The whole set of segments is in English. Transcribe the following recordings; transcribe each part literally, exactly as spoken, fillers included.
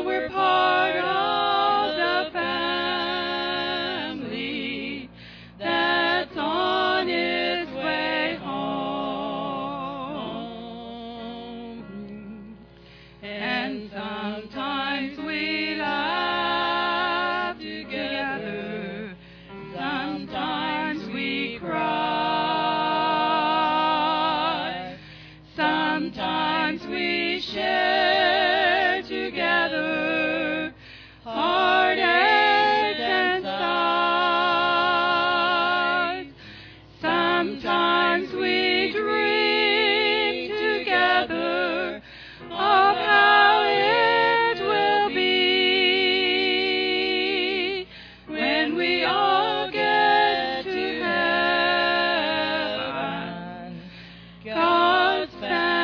we're part of the family that's on its way home. And sometimes we laugh together, sometimes we cry, sometimes we share together heartaches and sighs. Sometimes we dream together of how it will be when we all get to heaven, God's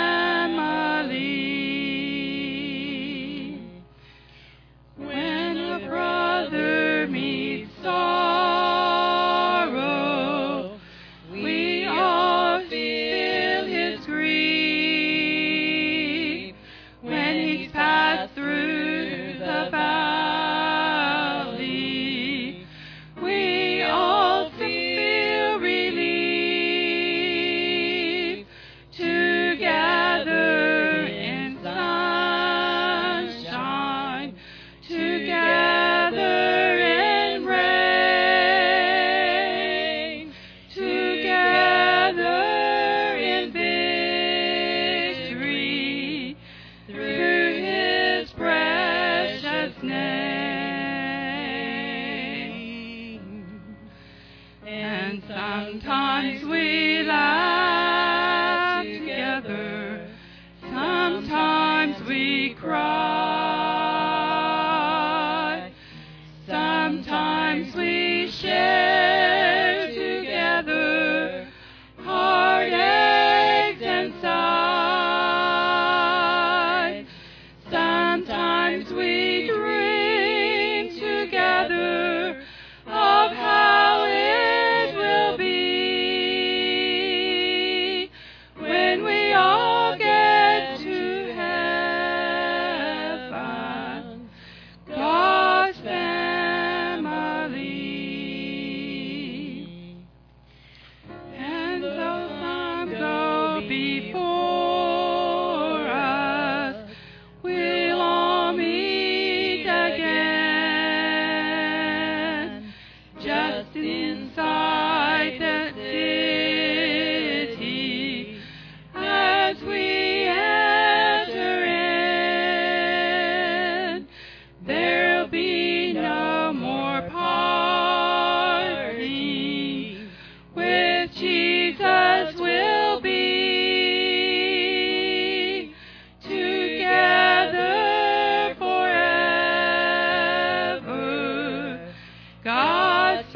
family. When a brother meets sorrow, we all feel his grief. When he's passed through the valley, we all feel relief. Together in sunshine, together in rain, together in victory, through his precious name. And sometimes we laugh together, sometimes we cry, sometimes we share together heartaches and sighs. Sometimes we dream together of how it will be when we all get to heaven, God's family. And though some go before us, we'll all meet again, just inside the city, as we enter in. There'll be no more parting, with Jesus we'll be together forever, God's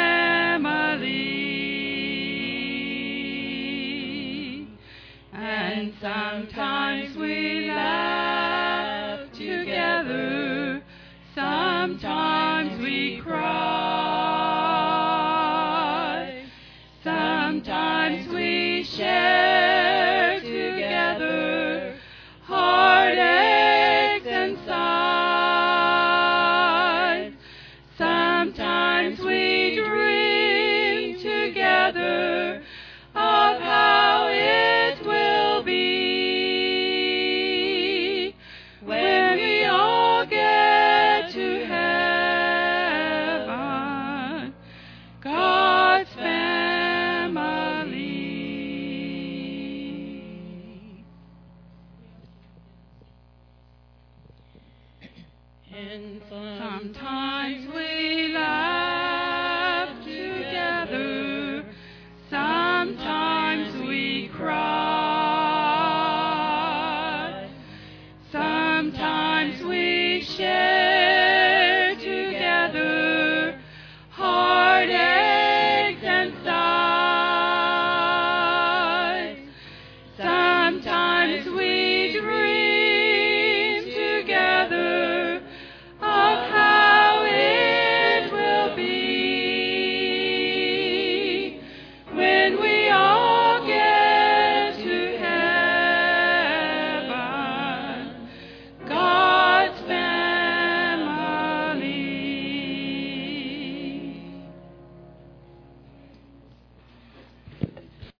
family. And sometimes we laugh together, sometimes we cry, sometimes we share together heartaches and sighs. Sometimes we dream together of how it will be when we all get to heaven, God's family. And sometimes we laugh